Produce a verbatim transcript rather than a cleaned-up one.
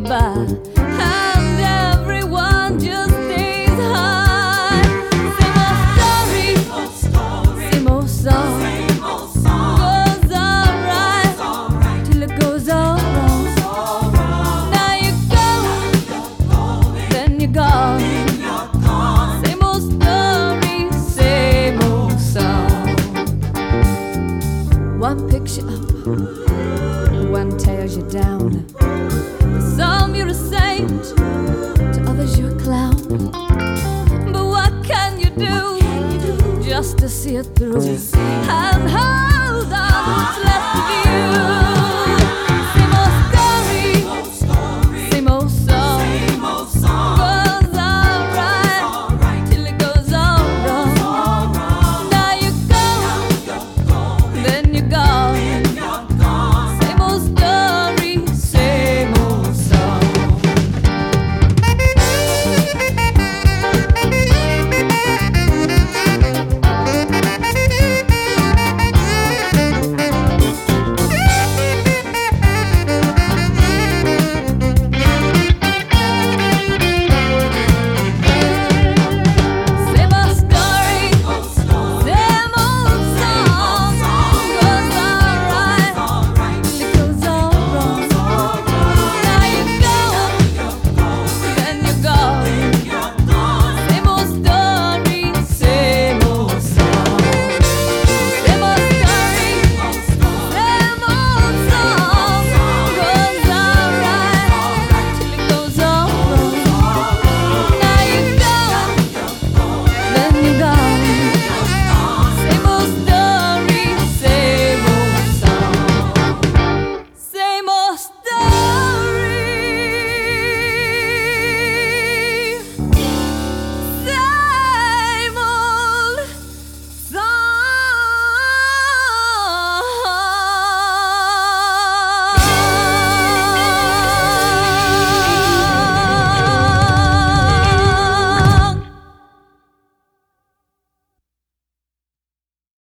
by, and everyone just stays high. Same old story, same old song, goes alright till it goes all wrong. Now you go, then you're gone. Same old story, same old song. One picks you up, one tears you down. Some you're a saint, to others you're a clown. But what can you do just to see it through and hold on?